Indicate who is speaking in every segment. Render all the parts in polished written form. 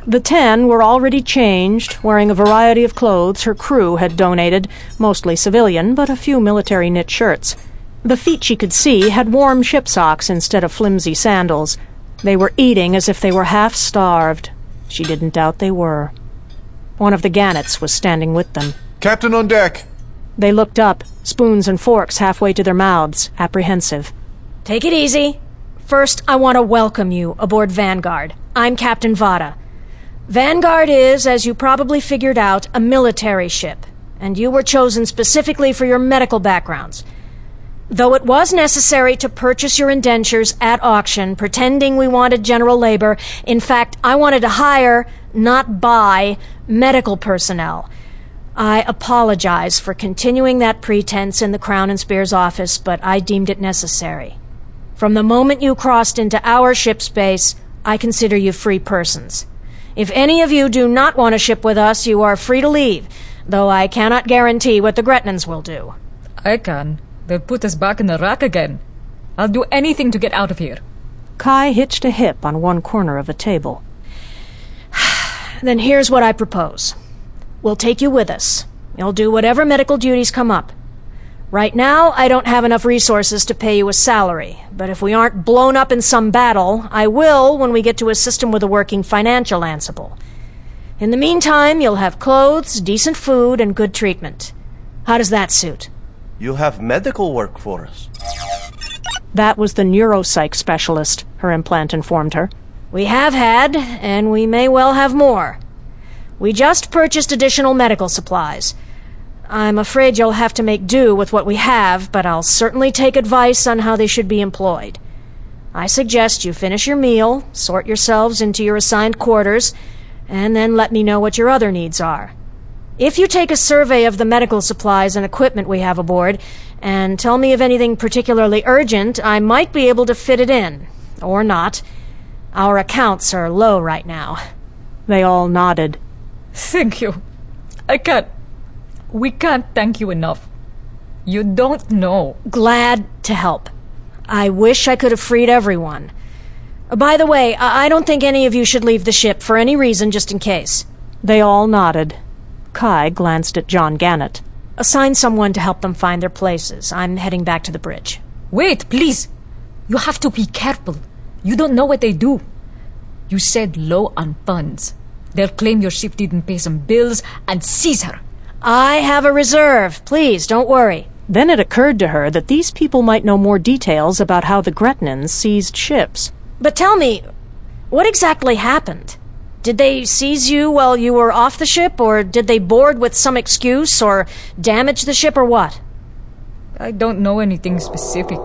Speaker 1: The 10 were already changed, wearing a variety of clothes her crew had donated, mostly civilian, but a few military knit shirts. The feet she could see had warm ship socks instead of flimsy sandals. They were eating as if they were half-starved. She didn't doubt they were. One of the Gannets was standing with them.
Speaker 2: "Captain on deck!"
Speaker 1: They looked up, spoons and forks halfway to their mouths, apprehensive.
Speaker 3: Take it easy. First, I want to welcome you aboard Vanguard. I'm Captain Vada. Vanguard is, as you probably figured out, a military ship, and you were chosen specifically for your medical backgrounds. Though it was necessary to purchase your indentures at auction, pretending we wanted general labor, in fact, I wanted to hire, not buy, medical personnel. I apologize for continuing that pretense in the Crown and Spears office, but I deemed it necessary. From the moment you crossed into our ship space, I consider you free persons. If any of you do not want to ship with us, you are free to leave, though I cannot guarantee what the Gretnans will do.
Speaker 4: I can. They'll put us back in the rack again. I'll do anything to get out of here.
Speaker 1: Kai hitched a hip on one corner of the table.
Speaker 3: Then here's what I propose. We'll take you with us. You'll do whatever medical duties come up. Right now, I don't have enough resources to pay you a salary, but if we aren't blown up in some battle, I will when we get to a system with a working financial Ansible. In the meantime, you'll have clothes, decent food, and good treatment. How does that suit?
Speaker 5: You'll have medical work for us.
Speaker 1: That was the neuropsych specialist, her implant informed her.
Speaker 3: We have had, and we may well have more. We just purchased additional medical supplies. I'm afraid you'll have to make do with what we have, but I'll certainly take advice on how they should be employed. I suggest you finish your meal, sort yourselves into your assigned quarters, and then let me know what your other needs are. If you take a survey of the medical supplies and equipment we have aboard, and tell me of anything particularly urgent, I might be able to fit it in. Or not. Our accounts are low right now.
Speaker 1: They all nodded.
Speaker 4: Thank you. We can't thank you enough. You don't know.
Speaker 3: Glad to help. I wish I could have freed everyone. By the way, I don't think any of you should leave the ship for any reason, just in case.
Speaker 1: They all nodded. Kai glanced at John Gannet.
Speaker 3: Assign someone to help them find their places. I'm heading back to the bridge.
Speaker 4: Wait, please. You have to be careful. You don't know what they do. You said low on funds. They'll claim your ship didn't pay some bills and seize her.
Speaker 3: I have a reserve. Please, don't worry.
Speaker 1: Then it occurred to her that these people might know more details about how the Gretnans seized ships.
Speaker 3: But tell me, what exactly happened? Did they seize you while you were off the ship, or did they board with some excuse, or damage the ship, or what?
Speaker 4: I don't know anything specific.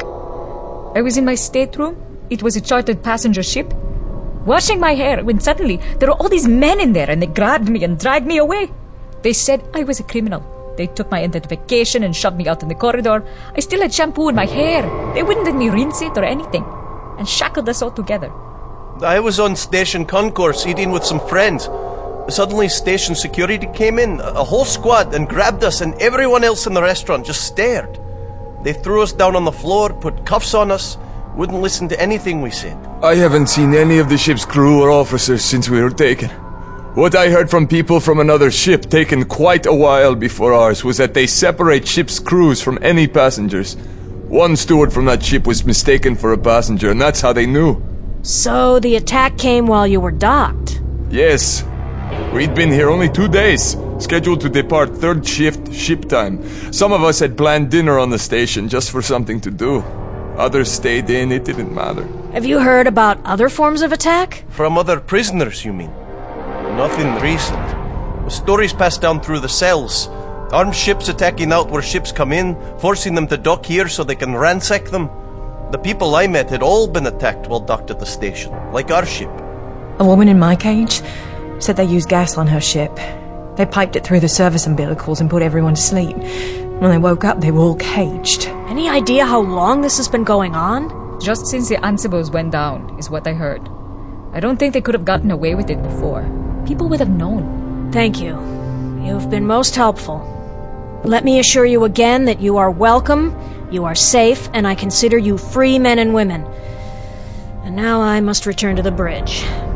Speaker 4: I was in my stateroom. It was a chartered passenger ship. Washing my hair when suddenly there were all these men in there and they grabbed me and dragged me away. They said I was a criminal. They took my identification and shoved me out in the corridor. I still had shampoo in my hair. They wouldn't let me rinse it or anything. And shackled us all together.
Speaker 5: I was on station concourse eating with some friends. Suddenly station security came in, a whole squad, and grabbed us, and everyone else in the restaurant just stared. They threw us down on the floor, put cuffs on us, wouldn't listen to anything we said.
Speaker 2: I haven't seen any of the ship's crew or officers since we were taken. What I heard from people from another ship taken quite a while before ours was that they separate ship's crews from any passengers. One steward from that ship was mistaken for a passenger, and that's how they knew.
Speaker 3: So the attack came while you were docked?
Speaker 2: Yes. We'd been here only 2 days, scheduled to depart third shift ship time. Some of us had planned dinner on the station just for something to do. Others stayed in, it didn't matter.
Speaker 3: Have you heard about other forms of attack?
Speaker 5: From other prisoners, you mean? Nothing recent. The stories passed down through the cells. Armed ships attacking out where ships come in, forcing them to dock here so they can ransack them. The people I met had all been attacked while docked at the station, like our ship.
Speaker 6: A woman in my cage said they used gas on her ship. They piped it through the service umbilicals and put everyone to sleep. When they woke up, they were all caged.
Speaker 3: Any idea how long this has been going on?
Speaker 4: Just since the Ansibles went down, is what I heard. I don't think they could have gotten away with it before. People would have known.
Speaker 3: Thank you. You've been most helpful. Let me assure you again that you are welcome, you are safe, and I consider you free men and women. And now I must return to the bridge.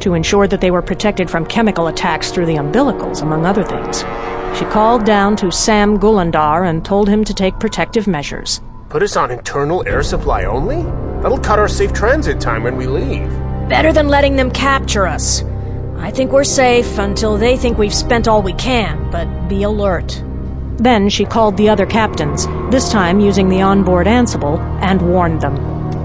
Speaker 1: to ensure that they were protected from chemical attacks through the umbilicals, among other things. She called down to Sam Gulandar and told him to take protective measures.
Speaker 7: Put us on internal air supply only? That'll cut our safe transit time when we leave.
Speaker 3: Better than letting them capture us. I think we're safe until they think we've spent all we can, but be alert.
Speaker 1: Then she called the other captains, this time using the onboard Ansible, and warned them.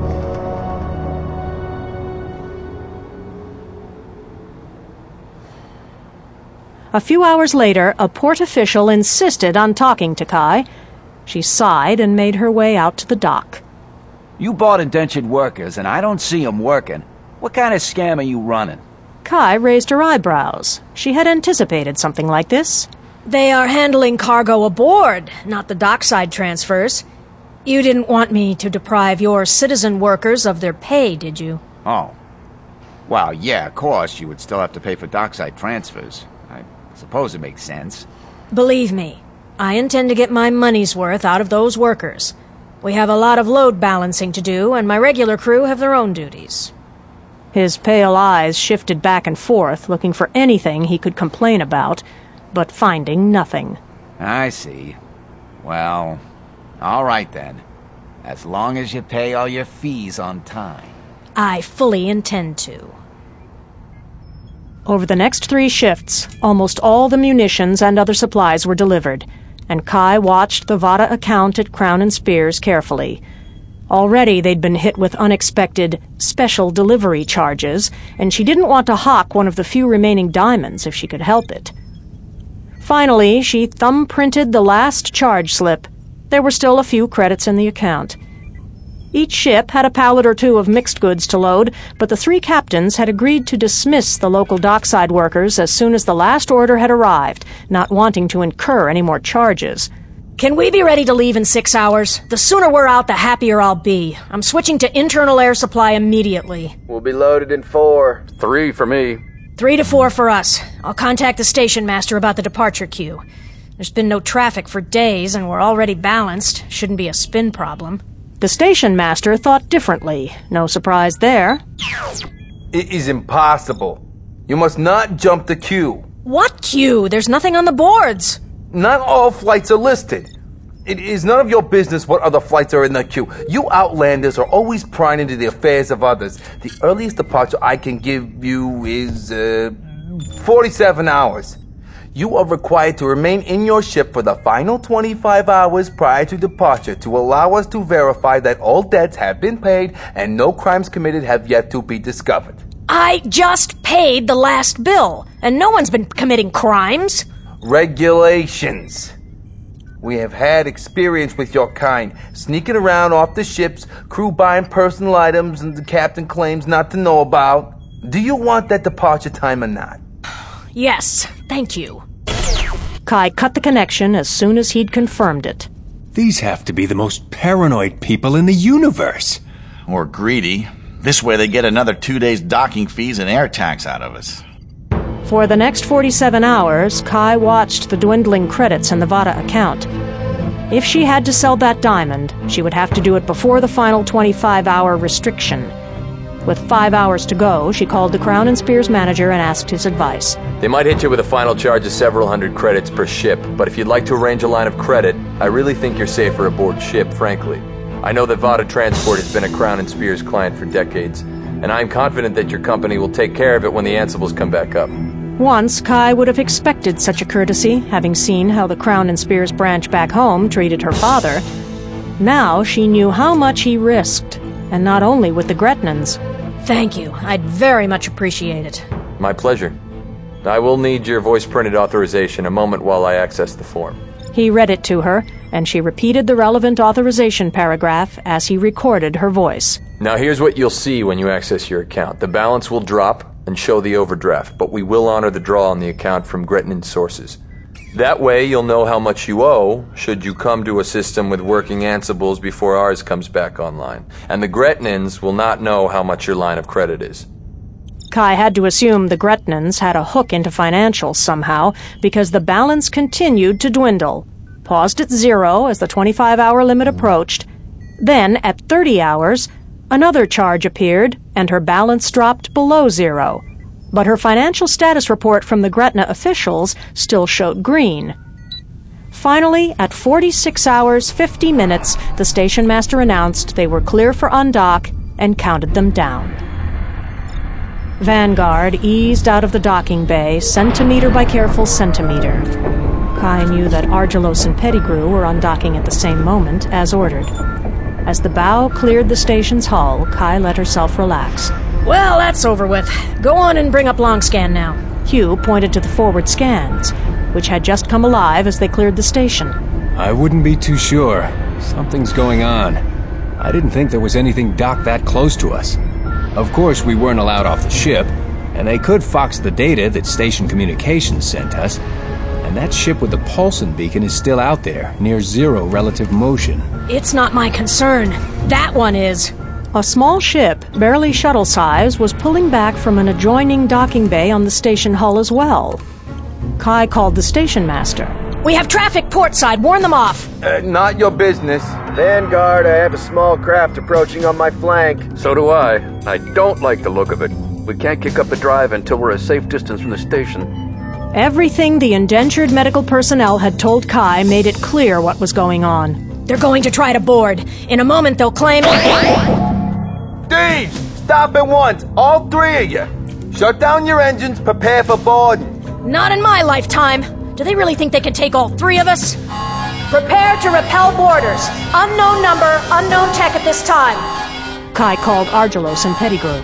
Speaker 1: A few hours later, a port official insisted on talking to Kai. She sighed and made her way out to the dock.
Speaker 8: You bought indentured workers, and I don't see 'em working. What kind of scam are you running?
Speaker 1: Kai raised her eyebrows. She had anticipated something like this.
Speaker 3: They are handling cargo aboard, not the dockside transfers. You didn't want me to deprive your citizen workers of their pay, did you?
Speaker 8: Oh. Well, yeah, of course, you would still have to pay for dockside transfers. I suppose it makes sense.
Speaker 3: Believe me, I intend to get my money's worth out of those workers. We have a lot of load balancing to do, and my regular crew have their own duties.
Speaker 1: His pale eyes shifted back and forth, looking for anything he could complain about, but finding nothing.
Speaker 8: I see. Well, all right then. As long as you pay all your fees on time.
Speaker 3: I fully intend to.
Speaker 1: Over the next 3 shifts, almost all the munitions and other supplies were delivered, and Kai watched the Vada account at Crown and Spears carefully. Already they'd been hit with unexpected special delivery charges, and she didn't want to hawk one of the few remaining diamonds if she could help it. Finally, she thumb-printed the last charge slip. There were still a few credits in the account. Each ship had a pallet or 2 of mixed goods to load, but the 3 captains had agreed to dismiss the local dockside workers as soon as the last order had arrived, not wanting to incur any more charges.
Speaker 3: Can we be ready to leave in 6 hours? The sooner we're out, the happier I'll be. I'm switching to internal air supply immediately.
Speaker 9: We'll be loaded in 4. 3 for me.
Speaker 3: 3 to 4 for us. I'll contact the station master about the departure queue. There's been no traffic for days, and we're already balanced. Shouldn't be a spin problem.
Speaker 1: The station master thought differently. No surprise there.
Speaker 9: It is impossible. You must not jump the queue.
Speaker 3: What queue? There's nothing on the boards.
Speaker 9: Not all flights are listed. It is none of your business what other flights are in the queue. You outlanders are always prying into the affairs of others. The earliest departure I can give you is 47 hours. You are required to remain in your ship for the final 25 hours prior to departure to allow us to verify that all debts have been paid and no crimes committed have yet to be discovered.
Speaker 3: I just paid the last bill, and no one's been committing crimes.
Speaker 9: Regulations. We have had experience with your kind, sneaking around off the ships, crew buying personal items and the captain claims not to know about. Do you want that departure time or not?
Speaker 3: Yes, thank you.
Speaker 1: Kai cut the connection as soon as he'd confirmed it.
Speaker 10: These have to be the most paranoid people in the universe.
Speaker 11: Or greedy. This way they get another 2 days docking fees and air tax out of us.
Speaker 1: For the next 47 hours, Kai watched the dwindling credits in the Vada account. If she had to sell that diamond, she would have to do it before the final 25-hour restriction. With 5 hours to go, she called the Crown and Spears manager and asked his advice.
Speaker 12: They might hit you with a final charge of several hundred credits per ship, but if you'd like to arrange a line of credit, I really think you're safer aboard ship, frankly. I know that Vada Transport has been a Crown and Spears client for decades, and I'm confident that your company will take care of it when the Ansibles come back up.
Speaker 1: Once, Kai would have expected such a courtesy, having seen how the Crown and Spears branch back home treated her father. Now she knew how much he risked, and not only with the Gretnans.
Speaker 3: Thank you. I'd very much appreciate it.
Speaker 12: My pleasure. I will need your voice-printed authorization a moment while I access the form.
Speaker 1: He read it to her, and she repeated the relevant authorization paragraph as he recorded her voice.
Speaker 12: Now here's what you'll see when you access your account. The balance will drop and show the overdraft, but we will honor the draw on the account from Gretnan sources. That way you'll know how much you owe should you come to a system with working Ansibles before ours comes back online. And the Gretnans will not know how much your line of credit is.
Speaker 1: Kai had to assume the Gretnans had a hook into financials somehow, because the balance continued to dwindle. Paused at 0 as the 25-hour limit approached. Then, at 30 hours, another charge appeared, and her balance dropped below 0. but her financial status report from the Gretna officials still showed green. Finally, at 46 hours, 50 minutes, the station master announced they were clear for undock and counted them down. Vanguard eased out of the docking bay, centimeter by careful centimeter. Kai knew that Argelos and Pettigrew were undocking at the same moment, as ordered. As the bow cleared the station's hull, Kai let herself relax.
Speaker 3: Well, that's over with. Go on and bring up Longscan now.
Speaker 1: Hugh pointed to the forward scans, which had just come alive as they cleared the station.
Speaker 10: I wouldn't be too sure. Something's going on. I didn't think there was anything docked that close to us. Of course, we weren't allowed off the ship, and they could fox the data that Station Communications sent us. And that ship with the Paulson beacon is still out there, near zero relative motion.
Speaker 3: It's not my concern. That one is.
Speaker 1: A small ship, barely shuttle size, was pulling back from an adjoining docking bay on the station hull as well. Kai called the station master.
Speaker 3: We have traffic portside. Warn them off.
Speaker 9: Not your business.
Speaker 13: Vanguard, I have a small craft approaching on my flank.
Speaker 14: So do I. I don't like the look of it. We can't kick up the drive until we're a safe distance from the station.
Speaker 1: Everything the indentured medical personnel had told Kai made it clear what was going on.
Speaker 3: They're going to try to board. In a moment, they'll claim...
Speaker 9: Thieves! Stop at once! All three of you! Shut down your engines, prepare for boarding.
Speaker 3: Not in my lifetime. Do they really think they can take all three of us? Prepare to repel boarders. Unknown number, unknown tech at this time.
Speaker 1: Kai called Argelos and Pettigrew.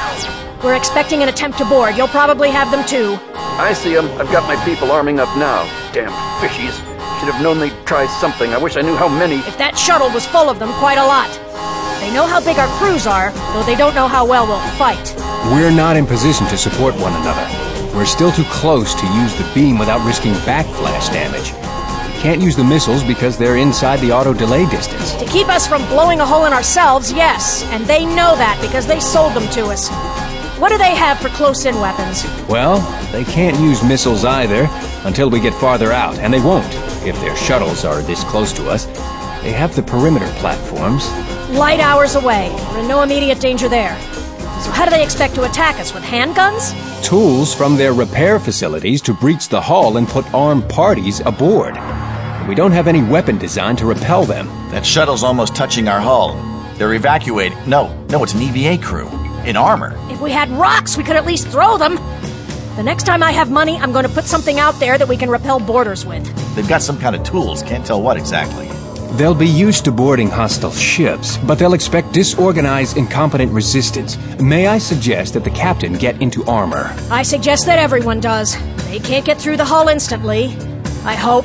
Speaker 3: We're expecting an attempt to board. You'll probably have them too.
Speaker 14: I see them. I've got my people arming up now. Damn fishies. Should have known they'd try something. I wish I knew how many.
Speaker 3: If that shuttle was full of them, quite a lot. They know how big our crews are, though they don't know how well we'll fight.
Speaker 10: We're not in position to support one another. We're still too close to use the beam without risking backflash damage. We can't use the missiles because they're inside the auto-delay distance.
Speaker 3: To keep us from blowing a hole in ourselves, yes. And they know that because they sold them to us. What do they have for close-in weapons?
Speaker 10: Well, they can't use missiles either until we get farther out, and they won't if their shuttles are this close to us. They have the perimeter platforms.
Speaker 3: Light hours away. We're in no immediate danger there. So how do they expect to attack us, with handguns?
Speaker 10: Tools from their repair facilities to breach the hull and put armed parties aboard. We don't have any weapon designed to repel them.
Speaker 11: That shuttle's almost touching our hull. They're evacuating. No, it's an EVA crew. In armor.
Speaker 3: If we had rocks, we could at least throw them. The next time I have money, I'm going to put something out there that we can repel boarders with.
Speaker 11: They've got some kind of tools. Can't tell what exactly.
Speaker 10: They'll be used to boarding hostile ships, but they'll expect disorganized, incompetent resistance. May I suggest that the captain get into armor?
Speaker 3: I suggest that everyone does. They can't get through the hull instantly. I hope.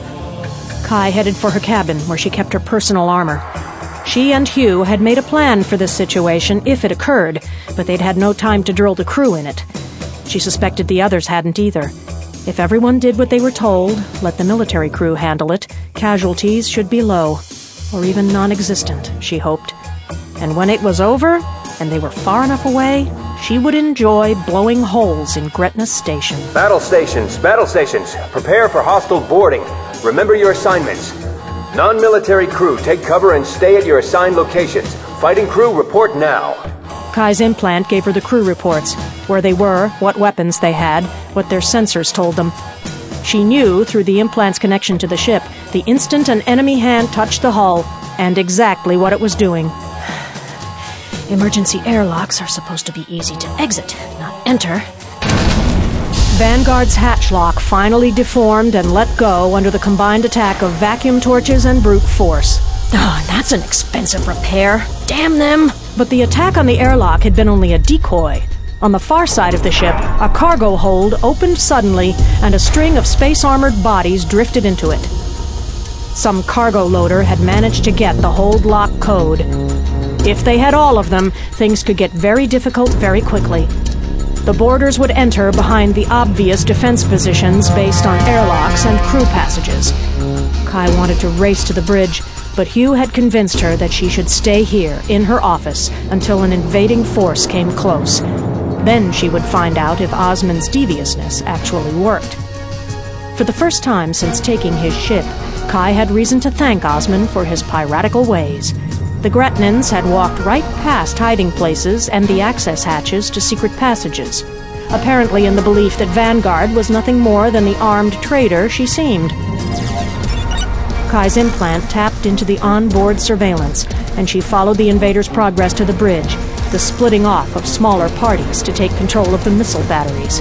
Speaker 1: Kai headed for her cabin, where she kept her personal armor. She and Hugh had made a plan for this situation if it occurred, but they'd had no time to drill the crew in it. She suspected the others hadn't either. If everyone did what they were told, let the military crew handle it, casualties should be low, or even non-existent, she hoped. And when it was over, and they were far enough away, she would enjoy blowing holes in Gretna Station.
Speaker 13: Battle stations, prepare for hostile boarding. Remember your assignments. Non-military crew, take cover and stay at your assigned locations. Fighting crew, report now.
Speaker 1: Kai's implant gave her the crew reports, where they were, what weapons they had, what their sensors told them. She knew, through the implant's connection to the ship, the instant an enemy hand touched the hull, and exactly what it was doing. Emergency airlocks are supposed to be easy to exit, not enter. Vanguard's hatch lock finally deformed and let go under the combined attack of vacuum torches and brute force. Oh, that's an expensive repair. Damn them! But the attack on the airlock had been only a decoy. On the far side of the ship, a cargo hold opened suddenly, and a string of space-armored bodies drifted into it. Some cargo loader had managed to get the hold lock code. If they had all of them, things could get very difficult very quickly. The boarders would enter behind the obvious defense positions based on airlocks and crew passages. Kai wanted to race to the bridge, but Hugh had convinced her that she should stay here, in her office, until an invading force came close. Then she would find out if Osmond's deviousness actually worked. For the first time since taking his ship, Kai had reason to thank Osmond for his piratical ways. The Gretnans had walked right past hiding places and the access hatches to secret passages. apparently in the belief that Vanguard was nothing more than the armed traitor she seemed. Kai's implant tapped into the onboard surveillance, and she followed the invaders' progress to the bridge, the splitting off of smaller parties to take control of the missile batteries.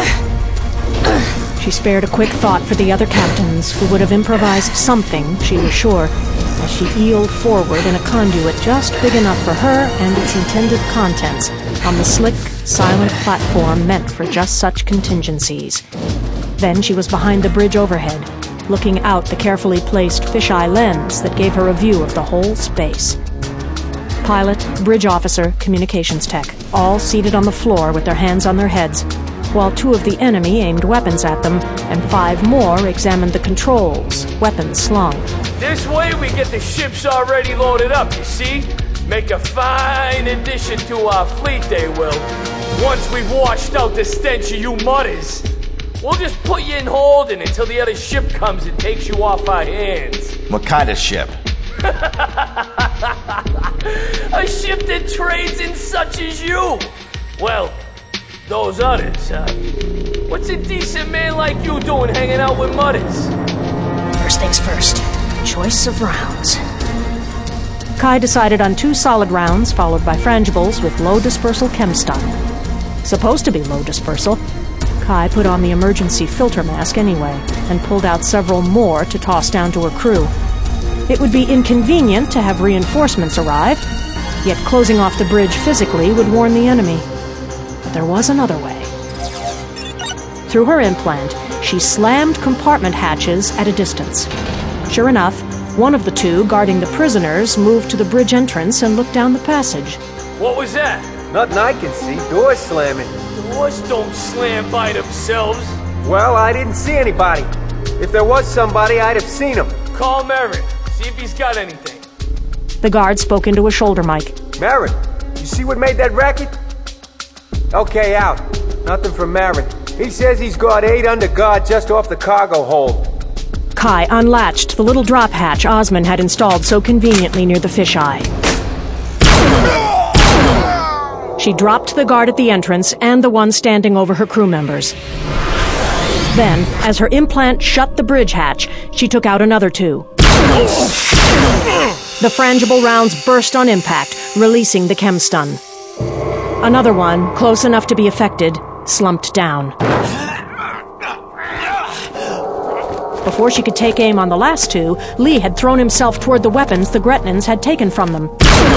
Speaker 1: She spared a quick thought for the other captains, who would have improvised something, she was sure, as she eeled forward in a conduit just big enough for her and its intended contents on the slick, silent platform meant for just such contingencies. Then she was behind the bridge overhead, looking out the carefully placed fisheye lens that gave her a view of the whole space. Pilot, bridge officer, communications tech, all seated on the floor with their hands on their heads, while 2 of the enemy aimed weapons at them, and 5 more examined the controls, weapons slung.
Speaker 15: This way we get the ships already loaded up, you see? Make a fine addition to our fleet, they will. Once we've washed out the stench of you mutters. We'll just put you in holding until the other ship comes and takes you off our hands.
Speaker 11: What kind of ship?
Speaker 15: A ship that trades in such as you. Well, those others, what's a decent man like you doing hanging out with mutters?
Speaker 3: First things first, choice of rounds.
Speaker 1: Kai decided on 2 solid rounds, followed by frangibles with low dispersal chemstun. Supposed to be low dispersal, Kai put on the emergency filter mask anyway, and pulled out several more to toss down to her crew. It would be inconvenient to have reinforcements arrive, yet closing off the bridge physically would warn the enemy. But there was another way. Through her implant, she slammed compartment hatches at a distance. Sure enough, one of the 2 guarding the prisoners moved to the bridge entrance and looked down the passage.
Speaker 15: What was that?
Speaker 13: Nothing I can see. Doors slamming.
Speaker 15: Doors don't slam by themselves.
Speaker 13: Well, I didn't see anybody. If there was somebody, I'd have seen him.
Speaker 15: Call Merritt. See if he's got anything.
Speaker 1: The guard spoke into a shoulder mic.
Speaker 13: Merritt, you see what made that racket? Okay, out. Nothing from Merritt. He says he's got 8 under guard just off the cargo hold.
Speaker 1: Kai unlatched the little drop hatch Osmond had installed so conveniently near the fisheye. She dropped the guard at the entrance and the one standing over her crew members. Then, as her implant shut the bridge hatch, she took out another 2. The frangible rounds burst on impact, releasing the chemstun. Another one, close enough to be affected, slumped down. Before she could take aim on the last 2, Lee had thrown himself toward the weapons the Gretnans had taken from them.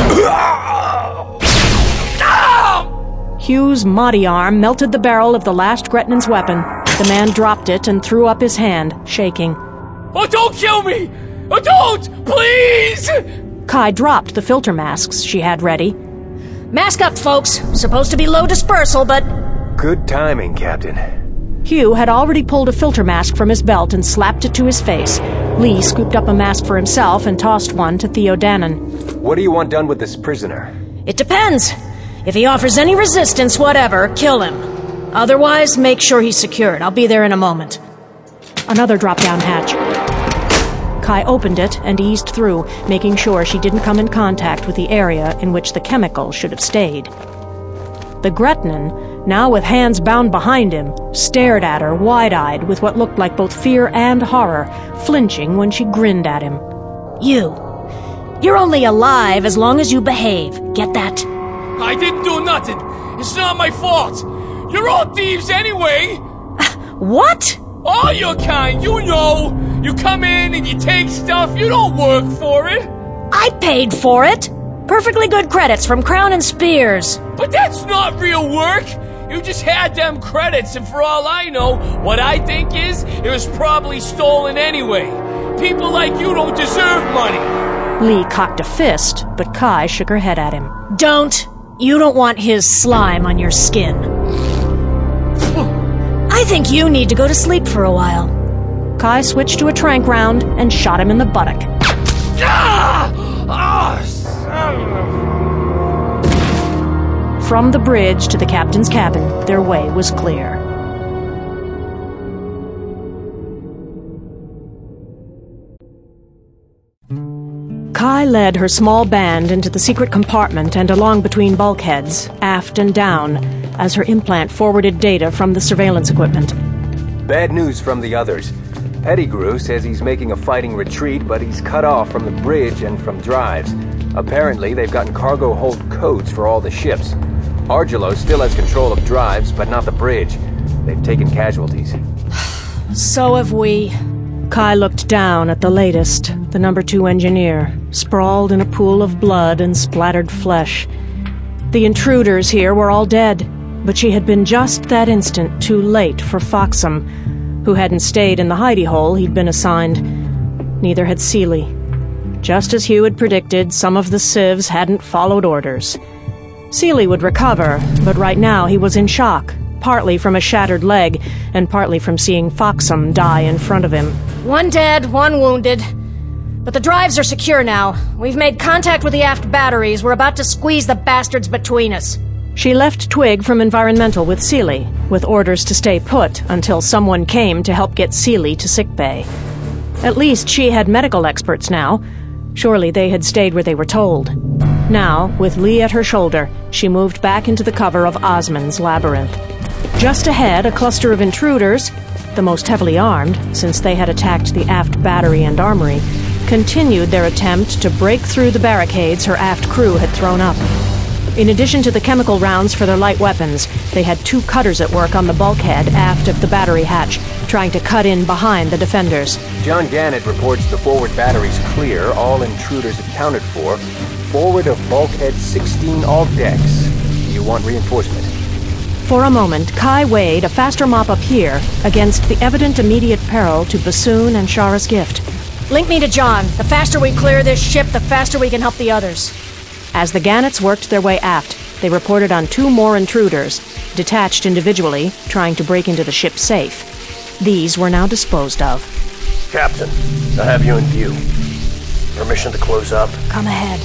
Speaker 1: Hugh's Mahdi arm melted the barrel of the last Gretnan's weapon. The man dropped it and threw up his hand, shaking.
Speaker 15: Oh, don't kill me! Oh, don't! Please!
Speaker 1: Kai dropped the filter masks she had ready.
Speaker 3: Mask up, folks. Supposed to be low dispersal, but...
Speaker 13: Good timing, Captain.
Speaker 1: Hugh had already pulled a filter mask from his belt and slapped it to his face. Lee scooped up a mask for himself and tossed one to Theo Dannon.
Speaker 13: What do you want done with this prisoner?
Speaker 3: It depends. If he offers any resistance, whatever, kill him. Otherwise, make sure he's secured. I'll be there in a moment.
Speaker 1: Another drop-down hatch. Kai opened it and eased through, making sure she didn't come in contact with the area in which the chemical should have stayed. The Gretnan, now with hands bound behind him, stared at her wide-eyed with what looked like both fear and horror, flinching when she grinned at him.
Speaker 3: You're only alive as long as you behave. Get that?
Speaker 15: I didn't do nothing. It's not my fault. You're all thieves anyway.
Speaker 3: What?
Speaker 15: All your kind, you know. You come in and you take stuff. You don't work for it.
Speaker 3: I paid for it. Perfectly good credits from Crown and Spears.
Speaker 15: But that's not real work. You just had them credits, and for all I know, what I think is, it was probably stolen anyway. People like you don't deserve money.
Speaker 1: Lee cocked a fist, but Kai shook her head at him.
Speaker 3: Don't. You don't want his slime on your skin. I think you need to go to sleep for a while.
Speaker 1: Kai switched to a tranq round and shot him in the buttock. From the bridge to the captain's cabin, their way was clear. Kai led her small band into the secret compartment and along between bulkheads, aft and down, as her implant forwarded data from the surveillance equipment.
Speaker 13: Bad news from the others. Pettigrew says he's making a fighting retreat, but he's cut off from the bridge and from drives. Apparently, they've gotten cargo hold codes for all the ships. Argelo still has control of drives, but not the bridge. They've taken casualties.
Speaker 3: So have we.
Speaker 1: Kai looked down at the latest, the number 2 engineer, sprawled in a pool of blood and splattered flesh. The intruders here were all dead, but she had been just that instant too late for Foxham, who hadn't stayed in the hidey hole he'd been assigned. Neither had Seeley. Just as Hugh had predicted, some of the civs hadn't followed orders. Seeley would recover, but right now he was in shock, partly from a shattered leg, and partly from seeing Foxham die in front of him.
Speaker 3: 1 dead, 1 wounded. But the drives are secure now. We've made contact with the aft batteries. We're about to squeeze the bastards between us.
Speaker 1: She left Twig from Environmental with Seeley, with orders to stay put until someone came to help get Seeley to sickbay. At least she had medical experts now. Surely they had stayed where they were told. Now, with Lee at her shoulder, she moved back into the cover of Osmond's labyrinth. Just ahead, a cluster of intruders, the most heavily armed, since they had attacked the aft battery and armory, continued their attempt to break through the barricades her aft crew had thrown up. In addition to the chemical rounds for their light weapons, they had 2 cutters at work on the bulkhead aft of the battery hatch, trying to cut in behind the defenders.
Speaker 13: John Gannett reports the forward batteries clear, all intruders accounted for. Forward of bulkhead 16, all decks. You want reinforcement?
Speaker 1: For a moment, Kai weighed a faster mop up here against the evident immediate peril to Bassoon and Shara's gift.
Speaker 3: Link me to John. The faster we clear this ship, the faster we can help the others.
Speaker 1: As the Gannets worked their way aft, they reported on 2 more intruders, detached individually, trying to break into the ship's safe. These were now disposed of.
Speaker 16: Captain, I have you in view. Permission to close up?
Speaker 3: Come ahead.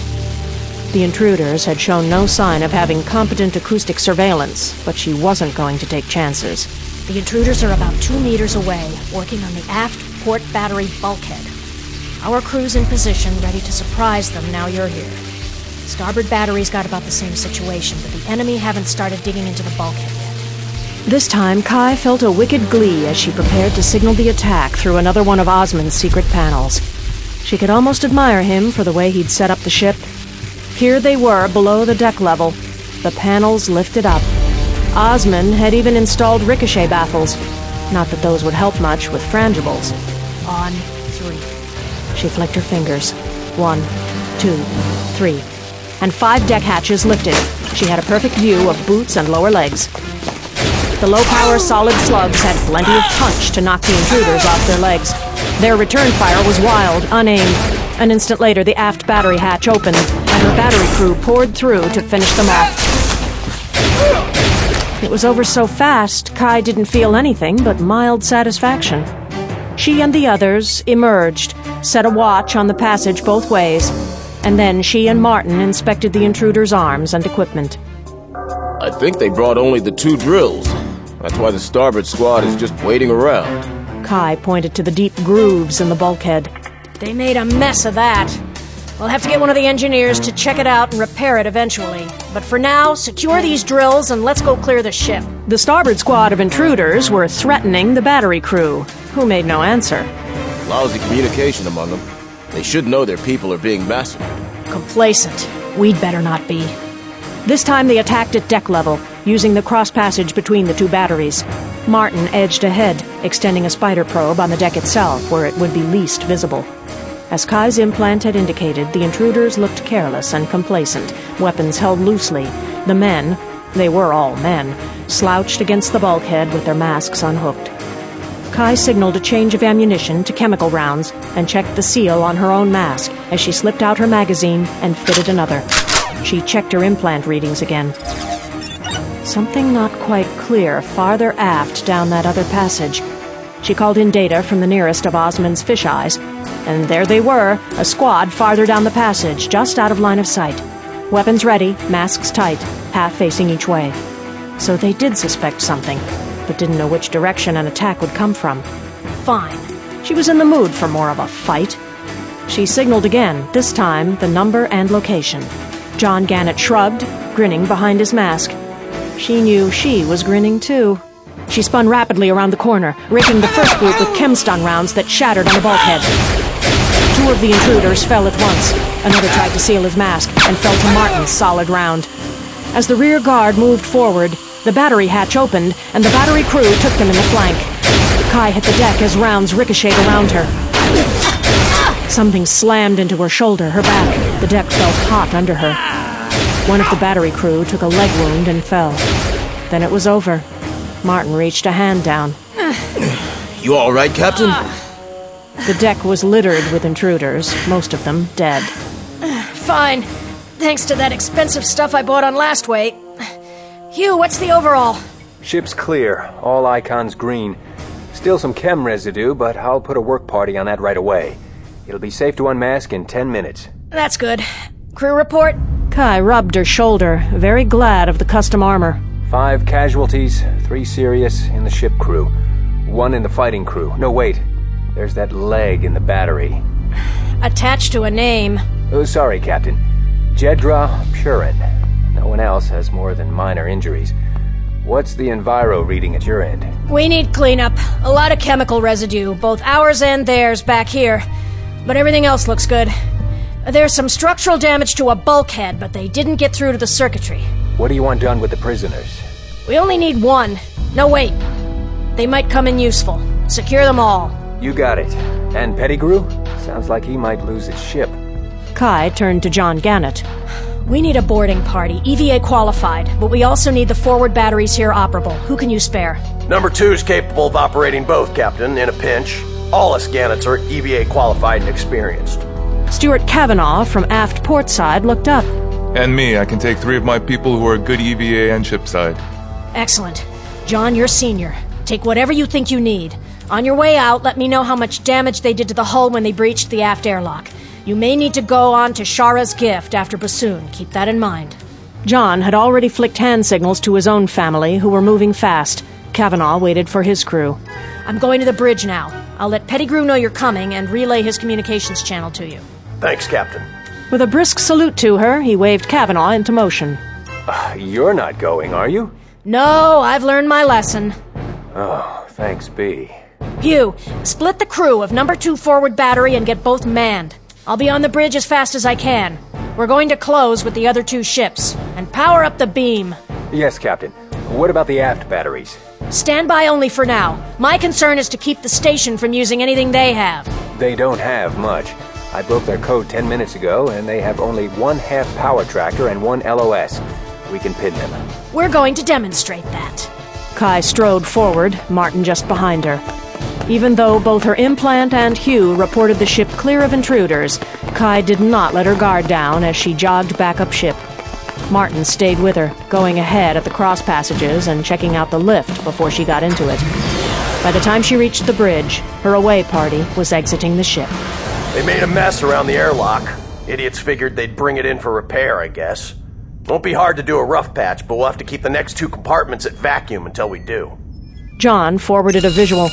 Speaker 1: The intruders had shown no sign of having competent acoustic surveillance, but she wasn't going to take chances.
Speaker 3: The intruders are about 2 meters away, working on the aft port battery bulkhead. Our crew's in position, ready to surprise them now you're here. Starboard battery's got about the same situation, but the enemy haven't started digging into the bulkhead yet.
Speaker 1: This time, Kai felt a wicked glee as she prepared to signal the attack through another one of Osmond's secret panels. She could almost admire him for the way he'd set up the ship. Here they were, below the deck level, the panels lifted up. Osmond had even installed ricochet baffles. Not that those would help much with frangibles.
Speaker 3: On 3.
Speaker 1: She flicked her fingers. 1, 2, 3. And 5 deck hatches lifted. She had a perfect view of boots and lower legs. The low-power solid slugs had plenty of punch to knock the intruders off their legs. Their return fire was wild, unaimed. An instant later, the aft battery hatch opened, and her battery crew poured through to finish them off. It was over so fast, Kai didn't feel anything but mild satisfaction. She and the others emerged, set a watch on the passage both ways, and then she and Martin inspected the intruders' arms and equipment.
Speaker 17: I think they brought only the 2 drills. That's why the starboard squad is just waiting around.
Speaker 1: Kai pointed to the deep grooves in the bulkhead.
Speaker 3: They made a mess of that. We'll have to get one of the engineers to check it out and repair it eventually. But for now, secure these drills and let's go clear the ship.
Speaker 1: The starboard squad of intruders were threatening the battery crew, who made no answer.
Speaker 17: Lousy communication among them. They should know their people are being massacred.
Speaker 3: Complacent. We'd better not be.
Speaker 1: This time they attacked at deck level, using the cross passage between the 2 batteries. Martin edged ahead, extending a spider probe on the deck itself, where it would be least visible. As Kai's implant had indicated, the intruders looked careless and complacent, weapons held loosely. The men, they were all men, slouched against the bulkhead with their masks unhooked. Kai signaled a change of ammunition to chemical rounds and checked the seal on her own mask as she slipped out her magazine and fitted another. She checked her implant readings again. Something not quite clear farther aft down that other passage. She called in data from the nearest of Osmond's fisheyes, and there they were, a squad farther down the passage, just out of line of sight. Weapons ready, masks tight, half facing each way. So they did suspect something, but didn't know which direction an attack would come from.
Speaker 3: Fine.
Speaker 1: She was in the mood for more of a fight. She signaled again, this time the number and location. John Gannett shrugged, grinning behind his mask. She knew she was grinning too. She spun rapidly around the corner, raking the first group with chemstun rounds that shattered on the bulkhead. 2 of the intruders fell at once. Another tried to seal his mask and fell to Martin's solid round. As the rear guard moved forward, the battery hatch opened, and the battery crew took them in the flank. Kai hit the deck as rounds ricocheted around her. Something slammed into her shoulder, her back. The deck felt hot under her. One of the battery crew took a leg wound and fell. Then it was over. Martin reached a hand down.
Speaker 17: You all right, Captain?
Speaker 1: The deck was littered with intruders, most of them dead.
Speaker 3: Fine. Thanks to that expensive stuff I bought on last weight. Hugh, what's the overall?
Speaker 13: Ship's clear. All icons green. Still some chem residue, but I'll put a work party on that right away. It'll be safe to unmask in 10 minutes.
Speaker 3: That's good. Crew report?
Speaker 1: Kai rubbed her shoulder, very glad of the custom armor.
Speaker 13: 5 casualties, 3 serious in the ship crew. 1 in the fighting crew. No, wait. There's that leg in the battery.
Speaker 3: Attached to a name.
Speaker 13: Oh, sorry, Captain. Jedra Purin. No one else has more than minor injuries. What's the enviro reading at your end?
Speaker 3: We need cleanup. A lot of chemical residue, both ours and theirs, back here. But everything else looks good. There's some structural damage to a bulkhead, but they didn't get through to the circuitry.
Speaker 13: What do you want done with the prisoners?
Speaker 3: We only need 1. No, wait. They might come in useful. Secure them all.
Speaker 13: You got it. And Pettigrew? Sounds like he might lose his ship.
Speaker 1: Kai turned to John Gannett.
Speaker 3: We need a boarding party, EVA qualified, but we also need the forward batteries here operable. Who can you spare?
Speaker 16: Number 2 is capable of operating both, Captain, in a pinch. All us Gannets are EVA qualified and experienced.
Speaker 1: Stuart Kavanaugh from aft port side looked up.
Speaker 2: And me, I can take 3 of my people who are good EVA and ship side.
Speaker 3: Excellent. John, you're senior. Take whatever you think you need. On your way out, let me know how much damage they did to the hull when they breached the aft airlock. You may need to go on to Shara's gift after Bassoon. Keep that in mind.
Speaker 1: John had already flicked hand signals to his own family, who were moving fast. Kavanaugh waited for his crew.
Speaker 3: I'm going to the bridge now. I'll let Pettigrew know you're coming and relay his communications channel to you.
Speaker 16: Thanks, Captain.
Speaker 1: With a brisk salute to her, he waved Kavanaugh into motion.
Speaker 13: You're not going, are you?
Speaker 3: No, I've learned my lesson.
Speaker 13: Oh, thanks, B.
Speaker 3: Hugh, split the crew of number 2 forward battery and get both manned. I'll be on the bridge as fast as I can. We're going to close with the other 2 ships. And power up the beam.
Speaker 13: Yes, Captain. What about the aft batteries?
Speaker 3: Stand by only for now. My concern is to keep the station from using anything they have.
Speaker 13: They don't have much. I broke their code 10 minutes ago, and they have only 1/2 power tractor and 1 LOS. We can pin them.
Speaker 3: We're going to demonstrate that.
Speaker 1: Kai strode forward, Martin just behind her. Even though both her implant and Hugh reported the ship clear of intruders, Kai did not let her guard down as she jogged back up ship. Martin stayed with her, going ahead at the cross passages and checking out the lift before she got into it. By the time she reached the bridge, her away party was exiting the ship.
Speaker 16: They made a mess around the airlock. Idiots figured they'd bring it in for repair, I guess. Won't be hard to do a rough patch, but we'll have to keep the next 2 compartments at vacuum until we do.
Speaker 1: John forwarded a visual.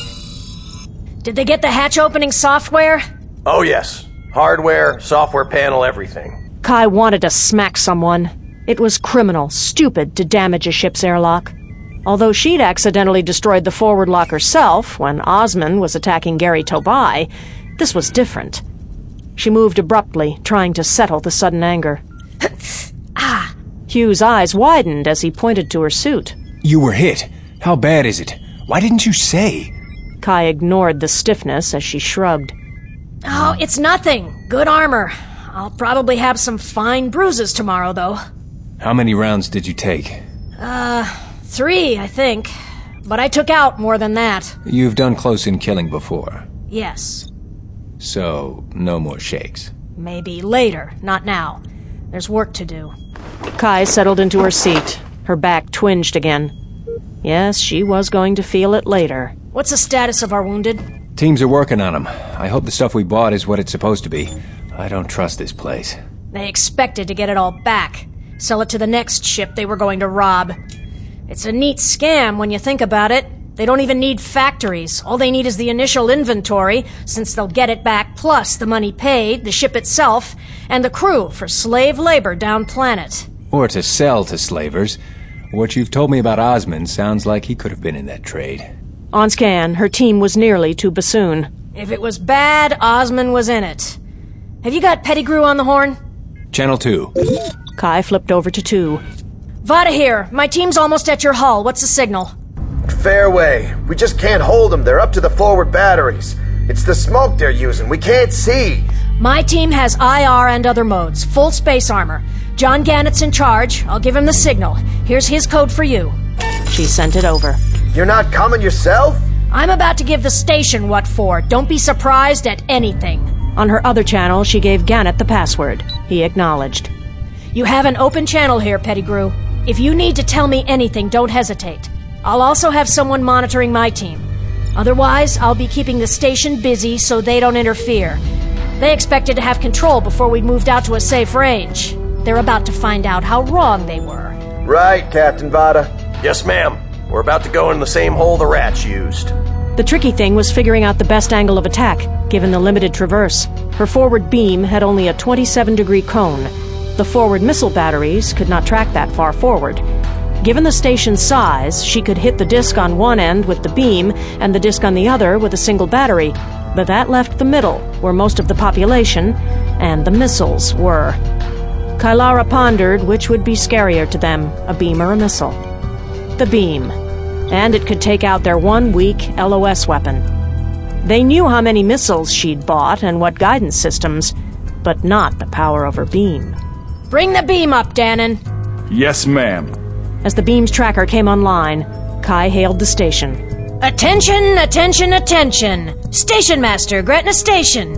Speaker 3: Did they get the hatch opening software?
Speaker 16: Oh yes. Hardware, software panel, everything.
Speaker 1: Kai wanted to smack someone. It was criminal, stupid to damage a ship's airlock. Although she'd accidentally destroyed the forward lock herself when Osmond was attacking Gary Tobai, this was different. She moved abruptly, trying to settle the sudden anger. Hugh's eyes widened as he pointed to her suit.
Speaker 10: You were hit. How bad is it? Why didn't you say?
Speaker 1: Kai ignored the stiffness as she shrugged.
Speaker 3: Oh, it's nothing. Good armor. I'll probably have some fine bruises tomorrow, though.
Speaker 10: How many rounds did you take?
Speaker 3: 3, I think. But I took out more than that.
Speaker 10: You've done close-in killing before.
Speaker 3: Yes.
Speaker 10: So, no more shakes.
Speaker 3: Maybe later, not now. There's work to do.
Speaker 1: Kai settled into her seat. Her back twinged again. Yes, she was going to feel it later.
Speaker 3: What's the status of our wounded?
Speaker 10: Teams are working on them. I hope the stuff we bought is what it's supposed to be. I don't trust this place.
Speaker 3: They expected to get it all back. Sell it to the next ship they were going to rob. It's a neat scam when you think about it. They don't even need factories. All they need is the initial inventory, since they'll get it back, plus the money paid, the ship itself, and the crew for slave labor down planet.
Speaker 10: Or to sell to slavers. What you've told me about Osmond sounds like he could have been in that trade.
Speaker 1: On scan, her team was nearly to Bassoon.
Speaker 3: If it was bad, Osmond was in it. Have you got Pettigrew on the horn?
Speaker 10: Channel 2.
Speaker 1: Kai flipped over to 2.
Speaker 3: Vada here. My team's almost at your hull. What's the signal?
Speaker 18: Fairway. We just can't hold them. They're up to the forward batteries. It's the smoke they're using. We can't see.
Speaker 3: My team has IR and other modes. Full space armor. John Gannett's in charge. I'll give him the signal. Here's his code for you.
Speaker 1: She sent it over.
Speaker 18: You're not coming yourself?
Speaker 3: I'm about to give the station what for. Don't be surprised at anything.
Speaker 1: On her other channel, she gave Gannett the password. He acknowledged.
Speaker 3: You have an open channel here, Pettigrew. If you need to tell me anything, don't hesitate. I'll also have someone monitoring my team. Otherwise, I'll be keeping the station busy so they don't interfere. They expected to have control before we'd moved out to a safe range. They're about to find out how wrong they were.
Speaker 18: Right, Captain Vada.
Speaker 16: Yes, ma'am. We're about to go in the same hole the rats used.
Speaker 1: The tricky thing was figuring out the best angle of attack, given the limited traverse. Her forward beam had only a 27-degree cone. The forward missile batteries could not track that far forward. Given the station's size, she could hit the disc on one end with the beam and the disc on the other with a single battery, but that left the middle, where most of the population and the missiles were. Kylara pondered which would be scarier to them, a beam or a missile. The beam. And it could take out their one weak LOS weapon. They knew how many missiles she'd bought and what guidance systems, but not the power of her beam.
Speaker 3: Bring the beam up, Dannon.
Speaker 19: Yes, ma'am.
Speaker 1: As the beam's tracker came online, Kai hailed the station.
Speaker 3: Attention, attention, attention! Station Master, Gretna Station.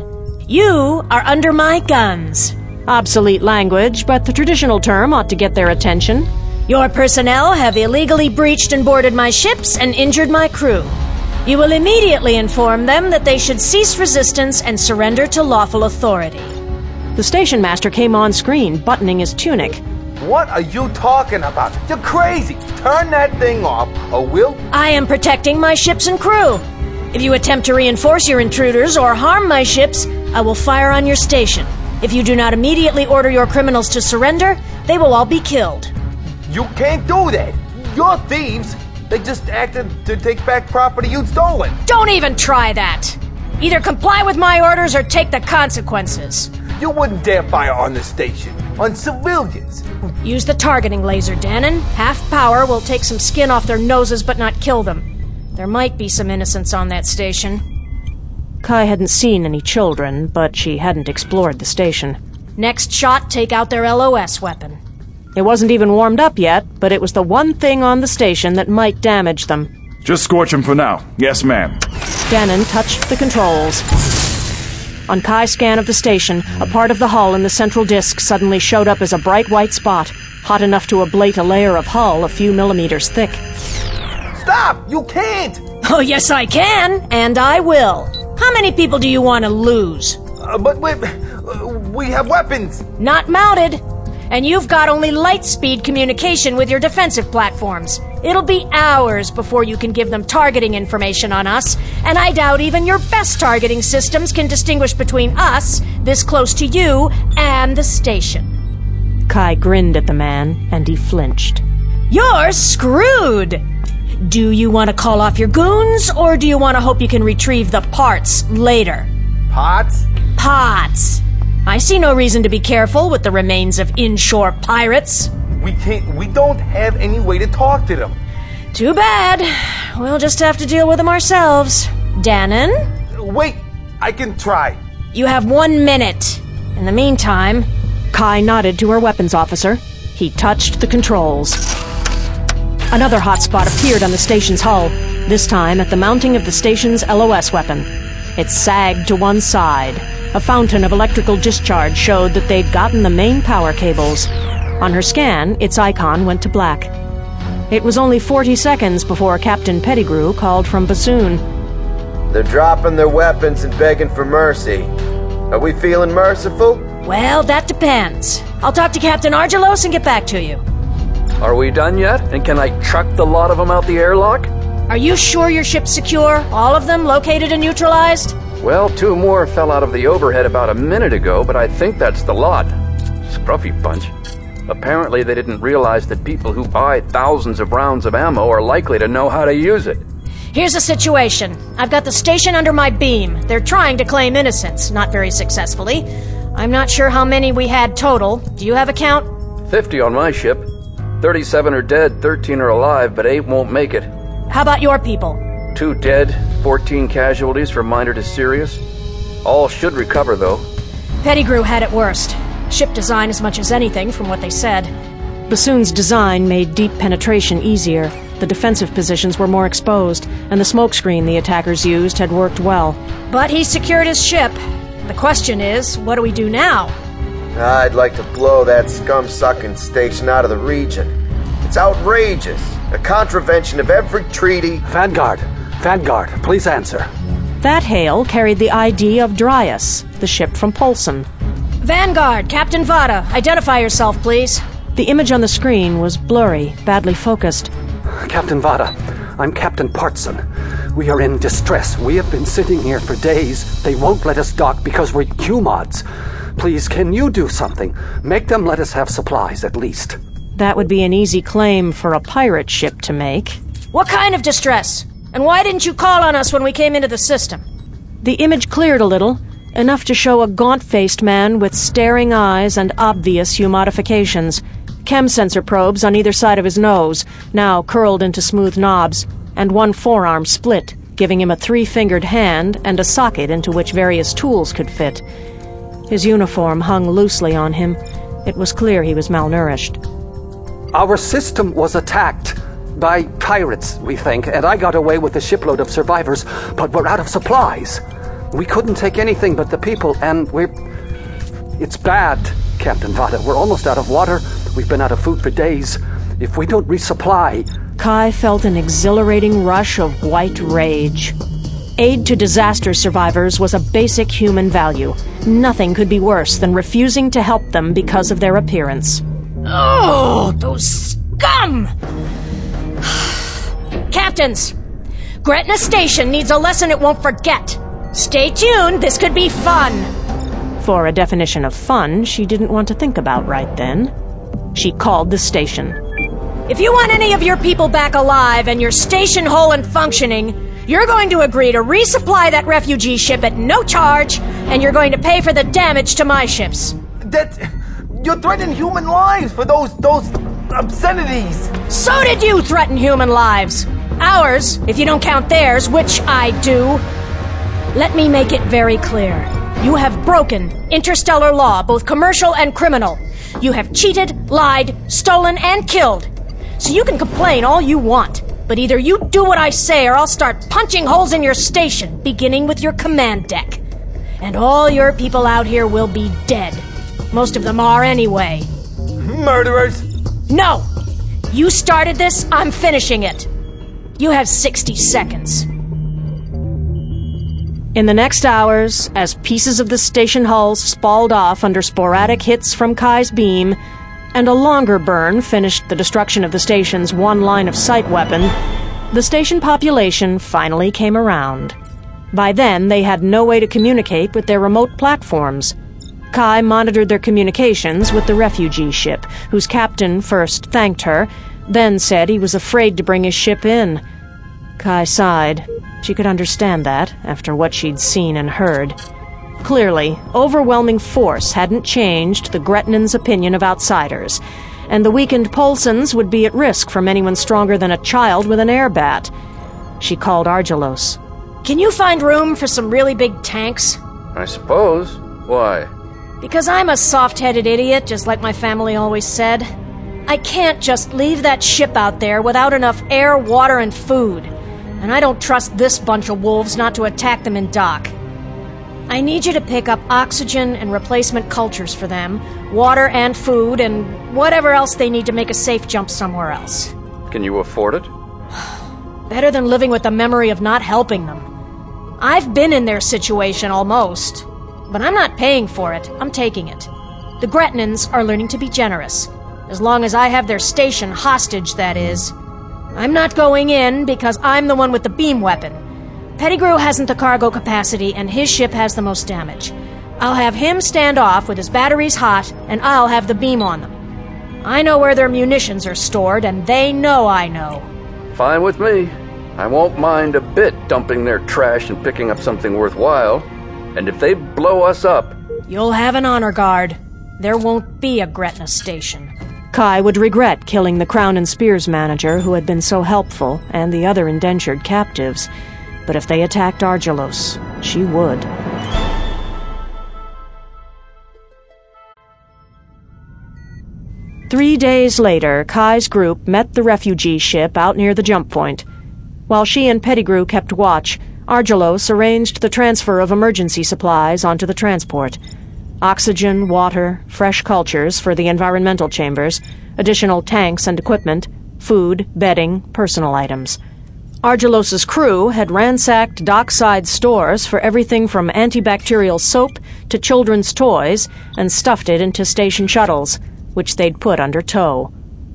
Speaker 3: You are under my guns.
Speaker 1: Obsolete language, but the traditional term ought to get their attention.
Speaker 3: Your personnel have illegally breached and boarded my ships and injured my crew. You will immediately inform them that they should cease resistance and surrender to lawful authority.
Speaker 1: The station master came on screen, buttoning his tunic.
Speaker 9: What are you talking about? You're crazy! Turn that thing off, or we'll...
Speaker 3: I am protecting my ships and crew. If you attempt to reinforce your intruders or harm my ships, I will fire on your station. If you do not immediately order your criminals to surrender, they will all be killed.
Speaker 9: You can't do that! You're thieves! They just acted to take back property you'd stolen!
Speaker 3: Don't even try that! Either comply with my orders or take the consequences.
Speaker 9: You wouldn't dare fire on the station. On civilians.
Speaker 3: Use the targeting laser, Dannon. Half power will take some skin off their noses but not kill them. There might be some innocents on that station.
Speaker 1: Kai hadn't seen any children, but she hadn't explored the station.
Speaker 3: Next shot, take out their LOS weapon.
Speaker 1: It wasn't even warmed up yet, but it was the one thing on the station that might damage them.
Speaker 19: Just scorch him for now. Yes, ma'am.
Speaker 1: Dannon touched the controls. On Kai's scan of the station, a part of the hull in the central disk suddenly showed up as a bright white spot, hot enough to ablate a layer of hull a few millimeters thick.
Speaker 9: Stop! You can't!
Speaker 3: Oh, yes, I can, and I will. How many people do you want to lose?
Speaker 9: But we have weapons.
Speaker 3: Not mounted. And you've got only light-speed communication with your defensive platforms. It'll be hours before you can give them targeting information on us, and I doubt even your best targeting systems can distinguish between us, this close to you, and the station.
Speaker 1: Kai grinned at the man, and he flinched.
Speaker 3: You're screwed! Do you want to call off your goons, or do you want to hope you can retrieve the parts later?
Speaker 9: Parts?
Speaker 3: Parts! I see no reason to be careful with the remains of inshore pirates.
Speaker 9: We don't have any way to talk to them.
Speaker 3: Too bad. We'll just have to deal with them ourselves. Dannon?
Speaker 9: Wait, I can try.
Speaker 3: You have 1 minute. In the meantime...
Speaker 1: Kai nodded to her weapons officer. He touched the controls. Another hotspot appeared on the station's hull, this time at the mounting of the station's LOS weapon. It sagged to one side. A fountain of electrical discharge showed that they'd gotten the main power cables. On her scan, its icon went to black. It was only 40 seconds before Captain Pettigrew called from Bassoon.
Speaker 18: They're dropping their weapons and begging for mercy. Are we feeling merciful?
Speaker 3: Well, that depends. I'll talk to Captain Argelos and get back to you.
Speaker 14: Are we done yet? And can I chuck the lot of them out the airlock?
Speaker 3: Are you sure your ship's secure? All of them located and neutralized?
Speaker 14: Well, 2 more fell out of the overhead about a minute ago, but I think that's the lot. Scruffy bunch. Apparently they didn't realize that people who buy thousands of rounds of ammo are likely to know how to use it.
Speaker 3: Here's the situation. I've got the station under my beam. They're trying to claim innocence, not very successfully. I'm not sure how many we had total. Do you have a count?
Speaker 14: 50 on my ship. 37 are dead, 13 are alive, but 8 won't make it.
Speaker 3: How about your people?
Speaker 14: 2 dead, 14 casualties from minor to serious. All should recover, though.
Speaker 3: Pettigrew had it worst. Ship design as much as anything, from what they said.
Speaker 1: Bassoon's design made deep penetration easier. The defensive positions were more exposed, and the smokescreen the attackers used had worked well.
Speaker 3: But he secured his ship. The question is, what do we do now?
Speaker 18: I'd like to blow that scum-sucking station out of the region. It's outrageous. A contravention of every treaty.
Speaker 20: Vanguard, please answer.
Speaker 1: That hail carried the ID of Dryas, the ship from Polson.
Speaker 3: Vanguard, Captain Vada, identify yourself, please.
Speaker 1: The image on the screen was blurry, badly focused.
Speaker 20: Captain Vada, I'm Captain Partson. We are in distress. We have been sitting here for days. They won't let us dock because we're Q-mods. Please, can you do something? Make them let us have supplies, at least.
Speaker 1: That would be an easy claim for a pirate ship to make.
Speaker 3: What kind of distress? And why didn't you call on us when we came into the system?
Speaker 1: The image cleared a little, enough to show a gaunt-faced man with staring eyes and obvious hue modifications. Chem sensor probes on either side of his nose, now curled into smooth knobs, and one forearm split, giving him a 3-fingered hand and a socket into which various tools could fit. His uniform hung loosely on him. It was clear he was malnourished.
Speaker 20: Our system was attacked by pirates, we think, and I got away with a shipload of survivors, but we're out of supplies. We couldn't take anything but the people, and it's bad, Captain Vada. We're almost out of water. We've been out of food for days. If we don't resupply...
Speaker 1: Kai felt an exhilarating rush of white rage. Aid to disaster survivors was a basic human value. Nothing could be worse than refusing to help them because of their appearance.
Speaker 3: Oh, those scum! Captains, Gretna Station needs a lesson it won't forget. Stay tuned, this could be fun.
Speaker 1: For a definition of fun she didn't want to think about right then. She called the station.
Speaker 3: If you want any of your people back alive and your station whole and functioning, you're going to agree to resupply that refugee ship at no charge, and you're going to pay for the damage to my ships.
Speaker 9: You're threatening human lives for those obscenities.
Speaker 3: So did you threaten human lives. Ours, if you don't count theirs, which I do. Let me make it very clear. You have broken interstellar law, both commercial and criminal. You have cheated, lied, stolen, and killed. So you can complain all you want, but either you do what I say or I'll start punching holes in your station, beginning with your command deck. And all your people out here will be dead. Most of them are anyway.
Speaker 9: Murderers!
Speaker 3: No! You started this, I'm finishing it. You have 60 seconds.
Speaker 1: In the next hours, as pieces of the station hulls spalled off under sporadic hits from Kai's beam, and a longer burn finished the destruction of the station's one line-of-sight weapon, the station population finally came around. By then, they had no way to communicate with their remote platforms. Kai monitored their communications with the refugee ship, whose captain first thanked her, then said he was afraid to bring his ship in. Kai sighed. She could understand that, after what she'd seen and heard. Clearly, overwhelming force hadn't changed the Gretnans' opinion of outsiders, and the weakened Polsons would be at risk from anyone stronger than a child with an air bat. She called Argelos.
Speaker 3: Can you find room for some really big tanks?
Speaker 14: I suppose. Why?
Speaker 3: Because I'm a soft-headed idiot, just like my family always said. I can't just leave that ship out there without enough air, water, and food. And I don't trust this bunch of wolves not to attack them in dock. I need you to pick up oxygen and replacement cultures for them, water and food, and whatever else they need to make a safe jump somewhere else.
Speaker 14: Can you afford it?
Speaker 3: Better than living with the memory of not helping them. I've been in their situation almost, but I'm not paying for it, I'm taking it. The Gretnans are learning to be generous, as long as I have their station hostage, that is. I'm not going in because I'm the one with the beam weapon. Pettigrew hasn't the cargo capacity, and his ship has the most damage. I'll have him stand off with his batteries hot, and I'll have the beam on them. I know where their munitions are stored, and they know I know.
Speaker 14: Fine with me. I won't mind a bit dumping their trash and picking up something worthwhile. And if they blow us up...
Speaker 3: You'll have an honor guard. There won't be a Gretna station.
Speaker 1: Kai would regret killing the Crown and Spears manager who had been so helpful and the other indentured captives. But if they attacked Argelos, she would. Three days later, Kai's group met the refugee ship out near the jump point. While she and Pettigrew kept watch, Argelos arranged the transfer of emergency supplies onto the transport. Oxygen, water, fresh cultures for the environmental chambers, additional tanks and equipment, food, bedding, personal items. Argelos's crew had ransacked dockside stores for everything from antibacterial soap to children's toys and stuffed it into station shuttles, which they'd put under tow.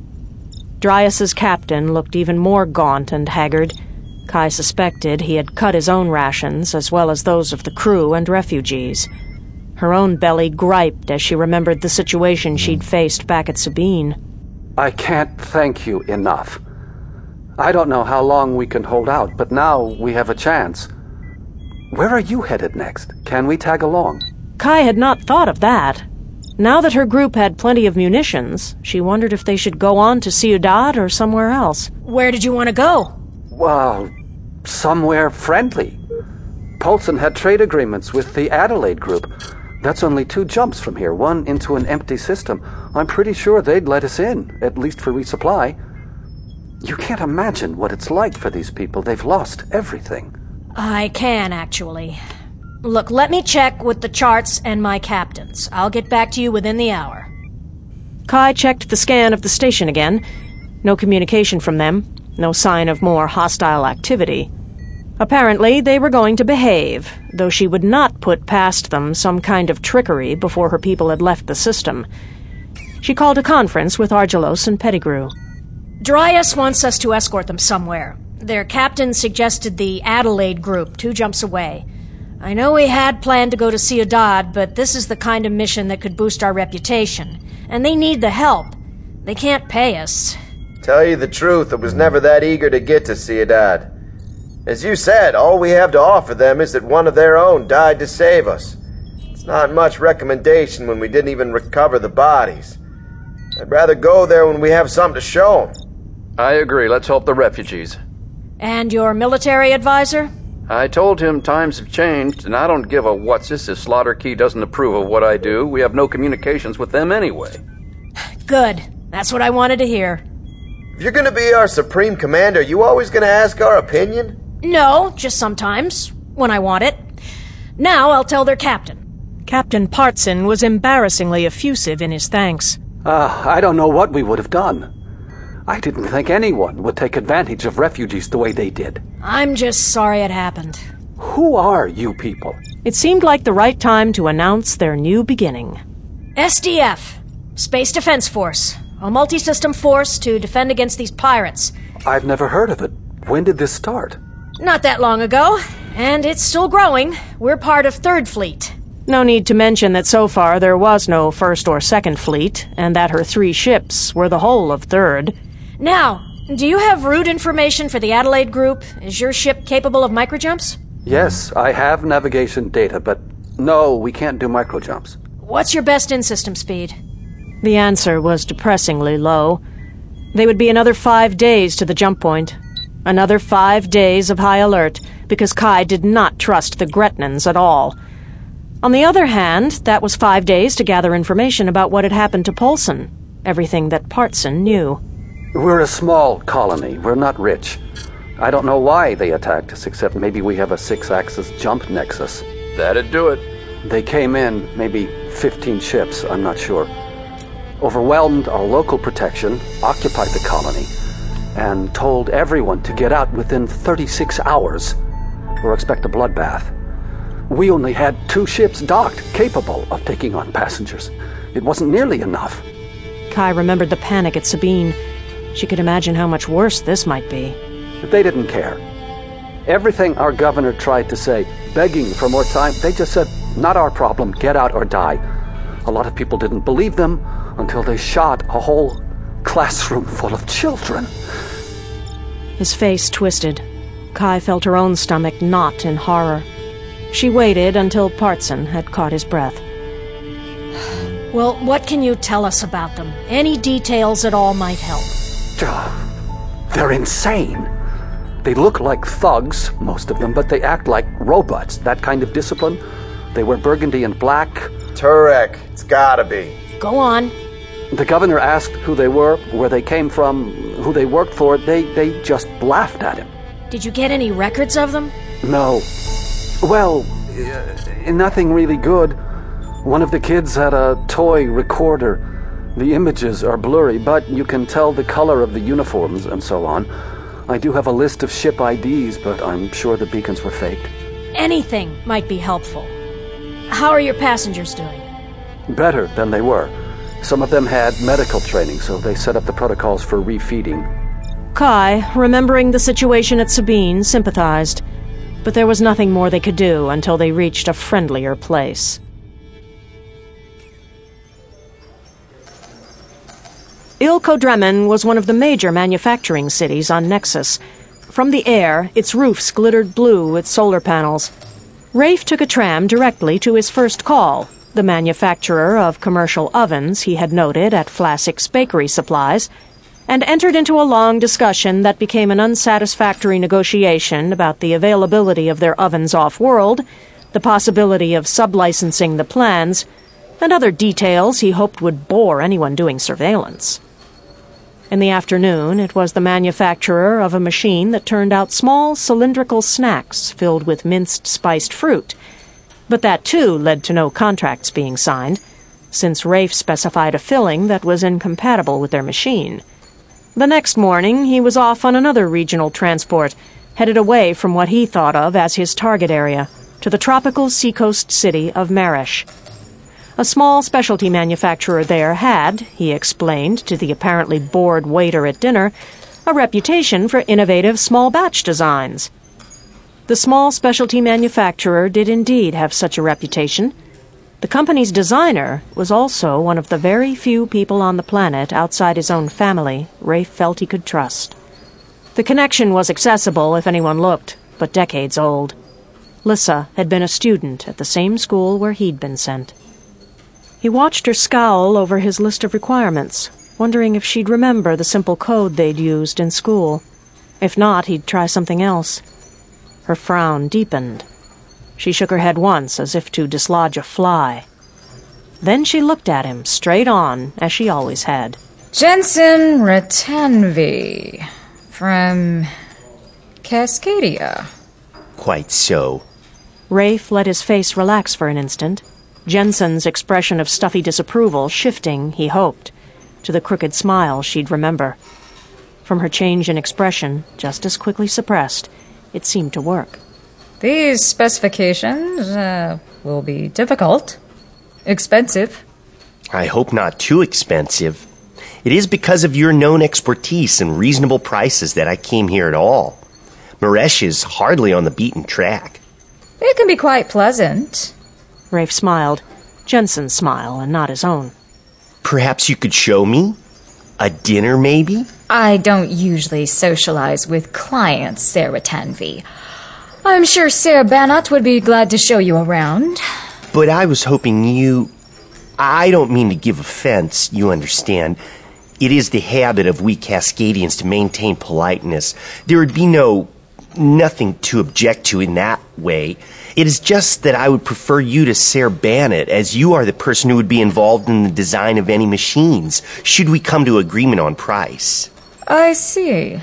Speaker 1: Dryas's captain looked even more gaunt and haggard. Kai suspected he had cut his own rations as well as those of the crew and refugees. Her own belly griped as she remembered the situation she'd faced back at Sabine.
Speaker 20: I can't thank you enough. I don't know how long we can hold out, but now we have a chance. Where are you headed next? Can we tag along?
Speaker 1: Kai had not thought of that. Now that her group had plenty of munitions, she wondered if they should go on to Ciudad or somewhere else.
Speaker 3: Where did you want to go?
Speaker 20: Well, somewhere friendly. Paulson had trade agreements with the Adelaide group. That's only 2 jumps from here, one into an empty system. I'm pretty sure they'd let us in, at least for resupply. You can't imagine what it's like for these people. They've lost everything.
Speaker 3: I can, actually. Look, let me check with the charts and my captains. I'll get back to you within the hour.
Speaker 1: Kai checked the scan of the station again. No communication from them. No sign of more hostile activity. Apparently, they were going to behave, though she would not put past them some kind of trickery before her people had left the system. She called a conference with Argelos and Pettigrew.
Speaker 3: Dryas wants us to escort them somewhere. Their captain suggested the Adelaide group, 2 jumps away. I know we had planned to go to Ciudad, but this is the kind of mission that could boost our reputation. And they need the help. They can't pay us.
Speaker 18: Tell you the truth, I was never that eager to get to Ciudad. As you said, all we have to offer them is that one of their own died to save us. It's not much recommendation when we didn't even recover the bodies. I'd rather go there when we have something to show them.
Speaker 14: I agree. Let's help the refugees.
Speaker 3: And your military advisor?
Speaker 14: I told him times have changed, and I don't give a what's this if Slaughter Key doesn't approve of what I do. We have no communications with them anyway.
Speaker 3: Good. That's what I wanted to hear.
Speaker 18: If you're going to be our supreme commander, you always going to ask our opinion?
Speaker 3: No, just sometimes, when I want it. Now I'll tell their captain.
Speaker 1: Captain Partson was embarrassingly effusive in his thanks.
Speaker 20: I don't know what we would have done. I didn't think anyone would take advantage of refugees the way they did.
Speaker 3: I'm just sorry it happened.
Speaker 20: Who are you people?
Speaker 1: It seemed like the right time to announce their new beginning.
Speaker 3: SDF, Space Defense Force, a multi-system force to defend against these pirates.
Speaker 20: I've never heard of it. When did this start?
Speaker 3: Not that long ago, and it's still growing. We're part of 3rd Fleet.
Speaker 1: No need to mention that so far there was no 1st or 2nd Fleet, and that her 3 ships were the whole of 3rd.
Speaker 3: Now, do you have route information for the Adelaide group? Is your ship capable of microjumps?
Speaker 20: Yes, I have navigation data, but no, we can't do microjumps.
Speaker 3: What's your best in-system speed?
Speaker 1: The answer was depressingly low. They would be another 5 days to the jump point. Another 5 days of high alert, because Kai did not trust the Gretnans at all. On the other hand, that was 5 days to gather information about what had happened to Paulson. Everything that Partson knew.
Speaker 20: We're a small colony. We're not rich. I don't know why they attacked us, except maybe we have a 6-axis jump nexus.
Speaker 14: That'd do it.
Speaker 20: They came in, maybe 15 ships, I'm not sure. Overwhelmed our local protection, occupied the colony, and told everyone to get out within 36 hours or expect a bloodbath. We only had 2 ships docked, capable of taking on passengers. It wasn't nearly enough.
Speaker 1: Kai remembered the panic at Sabine. She could imagine how much worse this might be.
Speaker 20: They didn't care. Everything our governor tried to say, begging for more time, they just said, not our problem, get out or die. A lot of people didn't believe them until they shot a whole classroom full of children.
Speaker 1: His face twisted. Kai felt her own stomach knot in horror. She waited until Parson had caught his breath.
Speaker 3: Well, what can you tell us about them? Any details at all might help.
Speaker 20: They're insane. They look like thugs, most of them, but they act like robots, that kind of discipline. They wear burgundy and black.
Speaker 18: Turek, it's gotta be.
Speaker 3: Go on.
Speaker 20: The governor asked who they were, where they came from, who they worked for. They just laughed at him.
Speaker 3: Did you get any records of them?
Speaker 20: No. Well, nothing really good. One of the kids had a toy recorder. The images are blurry, but you can tell the color of the uniforms and so on. I do have a list of ship IDs, but I'm sure the beacons were faked.
Speaker 3: Anything might be helpful. How are your passengers doing?
Speaker 20: Better than they were. Some of them had medical training, so they set up the protocols for refeeding.
Speaker 1: Kai, remembering the situation at Sabine, sympathized. But there was nothing more they could do until they reached a friendlier place. Ilkodremen was one of the major manufacturing cities on Nexus. From the air, its roofs glittered blue with solar panels. Rafe took a tram directly to his first call, the manufacturer of commercial ovens he had noted at Flassik's Bakery Supplies, and entered into a long discussion that became an unsatisfactory negotiation about the availability of their ovens off-world, the possibility of sublicensing the plans, and other details he hoped would bore anyone doing surveillance. In the afternoon, it was the manufacturer of a machine that turned out small cylindrical snacks filled with minced spiced fruit, but that too led to no contracts being signed, since Rafe specified a filling that was incompatible with their machine. The next morning, he was off on another regional transport, headed away from what he thought of as his target area, to the tropical seacoast city of Marish. A small specialty manufacturer there had, he explained to the apparently bored waiter at dinner, a reputation for innovative small-batch designs. The small specialty manufacturer did indeed have such a reputation. The company's designer was also one of the very few people on the planet outside his own family Rafe felt he could trust. The connection was accessible if anyone looked, but decades old. Lissa had been a student at the same school where he'd been sent. He watched her scowl over his list of requirements, wondering if she'd remember the simple code they'd used in school. If not, he'd try something else. Her frown deepened. She shook her head once, as if to dislodge a fly. Then she looked at him, straight on, as she always had.
Speaker 4: Jensen Ratanvi, from Cascadia.
Speaker 21: Quite so.
Speaker 1: Rafe let his face relax for an instant, Jensen's expression of stuffy disapproval shifting, he hoped, to the crooked smile she'd remember. From her change in expression, just as quickly suppressed, it seemed to work.
Speaker 4: These specifications will be difficult. Expensive.
Speaker 21: I hope not too expensive. It is because of your known expertise and reasonable prices that I came here at all. Maresh is hardly on the beaten track.
Speaker 4: It can be quite pleasant.
Speaker 1: Rafe smiled, Jensen's smile and not his own.
Speaker 21: Perhaps you could show me? A dinner, maybe?
Speaker 4: I don't usually socialize with clients, Sarah Tanvi. I'm sure Sarah Banat would be glad to show you around.
Speaker 21: But I was hoping you... I don't mean to give offense, you understand. It is the habit of we Cascadians to maintain politeness. There would be nothing to object to in that way. It is just that I would prefer you to Sarah Banat, as you are the person who would be involved in the design of any machines, should we come to agreement on price.
Speaker 4: I see.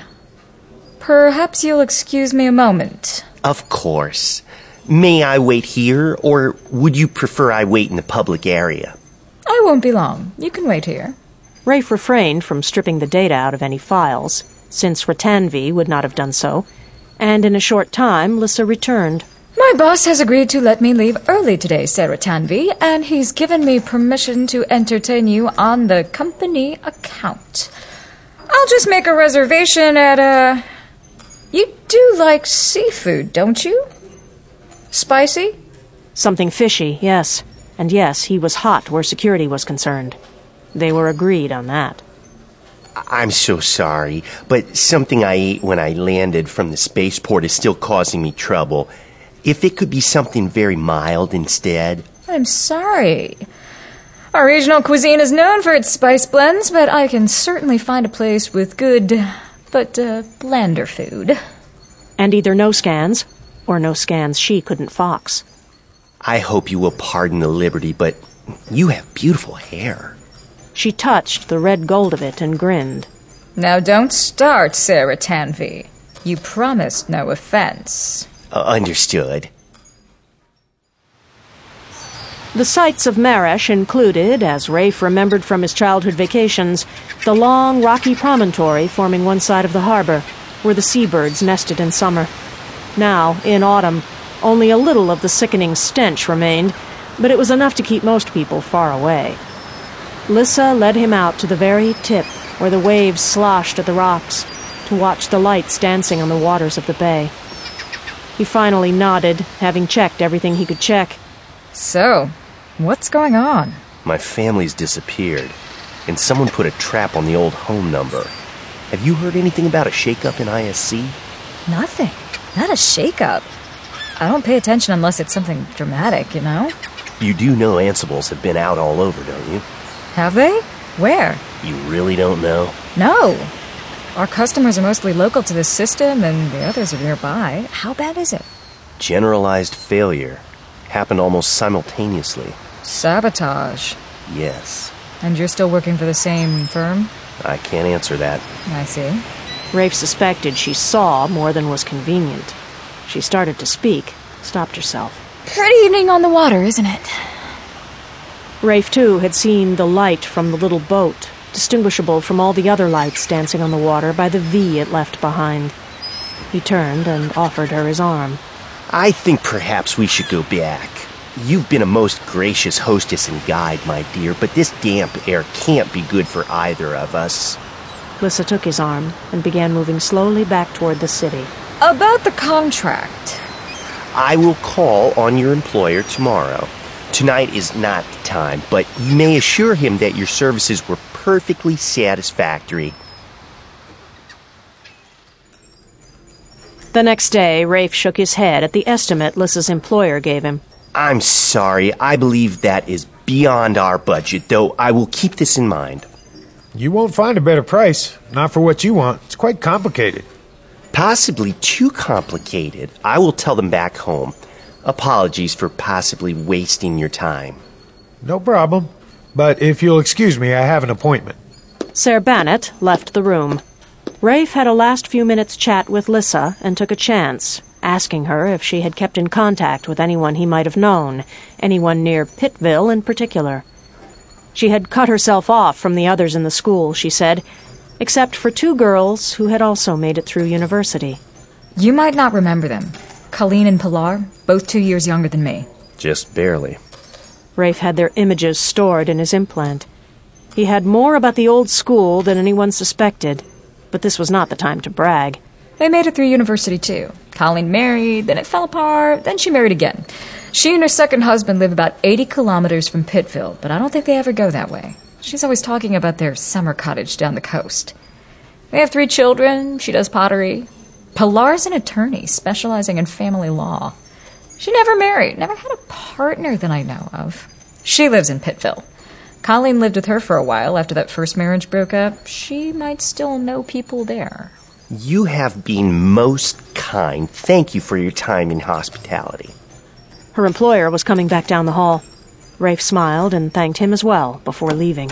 Speaker 4: Perhaps you'll excuse me a moment.
Speaker 21: Of course. May I wait here, or would you prefer I wait in the public area?
Speaker 4: I won't be long. You can wait here.
Speaker 1: Rafe refrained from stripping the data out of any files, since Ratanvi would not have done so, and in a short time Lissa returned.
Speaker 4: My boss has agreed to let me leave early today, Sarah Tanvi, and he's given me permission to entertain you on the company account. I'll just make a reservation at, You do like seafood, don't you? Spicy?
Speaker 1: Something fishy, yes. And yes, he was hot where security was concerned. They were agreed on that.
Speaker 21: I'm so sorry, but something I ate when I landed from the spaceport is still causing me trouble. If it could be something very mild instead.
Speaker 4: I'm sorry. Our regional cuisine is known for its spice blends, but I can certainly find a place with good, but blander food.
Speaker 1: And either no scans, or no scans she couldn't fox.
Speaker 21: I hope you will pardon the liberty, but you have beautiful hair.
Speaker 1: She touched the red gold of it and grinned.
Speaker 4: Now don't start, Sarah Tanvi. You promised no offense.
Speaker 21: Understood.
Speaker 1: The sights of Maresh included, as Rafe remembered from his childhood vacations, the long, rocky promontory forming one side of the harbor, where the seabirds nested in summer. Now, in autumn, only a little of the sickening stench remained, but it was enough to keep most people far away. Lissa led him out to the very tip, where the waves sloshed at the rocks, to watch the lights dancing on the waters of the bay. He finally nodded, having checked everything he could check.
Speaker 4: So, what's going on?
Speaker 21: My family's disappeared, and someone put a trap on the old home number. Have you heard anything about a shakeup in ISC?
Speaker 4: Nothing. Not a shakeup. I don't pay attention unless it's something dramatic, you know?
Speaker 21: You do know Ansibles have been out all over, don't you?
Speaker 4: Have they? Where?
Speaker 21: You really don't know?
Speaker 4: No. Our customers are mostly local to this system, and the others are nearby. How bad is it?
Speaker 21: Generalized failure. Happened almost simultaneously.
Speaker 4: Sabotage.
Speaker 21: Yes.
Speaker 4: And you're still working for the same firm?
Speaker 21: I can't answer that.
Speaker 4: I see.
Speaker 1: Rafe suspected she saw more than was convenient. She started to speak, stopped herself.
Speaker 4: Pretty evening on the water, isn't it?
Speaker 1: Rafe, too, had seen the light from the little boat, distinguishable from all the other lights dancing on the water by the V it left behind. He turned and offered her his arm.
Speaker 21: I think perhaps we should go back. You've been a most gracious hostess and guide, my dear, but this damp air can't be good for either of us.
Speaker 1: Lissa took his arm and began moving slowly back toward the city.
Speaker 4: About the contract.
Speaker 21: I will call on your employer tomorrow. Tonight is not the time, but you may assure him that your services were perfectly satisfactory.
Speaker 1: The next day, Rafe shook his head at the estimate Lissa's employer gave him.
Speaker 21: I'm sorry. I believe that is beyond our budget, though I will keep this in mind.
Speaker 5: You won't find a better price. Not for what you want. It's quite complicated.
Speaker 21: Possibly too complicated. I will tell them back home. Apologies for possibly wasting your time.
Speaker 5: No problem. But if you'll excuse me, I have an appointment.
Speaker 1: Ser Bannet left the room. Rafe had a last few minutes chat with Lissa and took a chance, asking her if she had kept in contact with anyone he might have known, anyone near Pittville in particular. She had cut herself off from the others in the school, she said, except for 2 girls who had also made it through university.
Speaker 4: You might not remember them. Colleen and Pilar, both 2 years younger than me.
Speaker 21: Just barely.
Speaker 1: Rafe had their images stored in his implant. He had more about the old school than anyone suspected, but this was not the time to brag.
Speaker 4: They made it through university, too. Colleen married, then it fell apart, then she married again. She and her second husband live about 80 kilometers from Pittville, but I don't think they ever go that way. She's always talking about their summer cottage down the coast. They have 3 children. She does pottery. Pilar's an attorney specializing in family law. She never married, never had a partner that I know of. She lives in Pittville. Colleen lived with her for a while after that first marriage broke up. She might still know people there.
Speaker 21: You have been most kind. Thank you for your time and hospitality.
Speaker 1: Her employer was coming back down the hall. Rafe smiled and thanked him as well before leaving.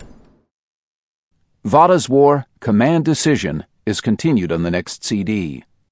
Speaker 22: Vada's War, Command Decision is continued on the next CD.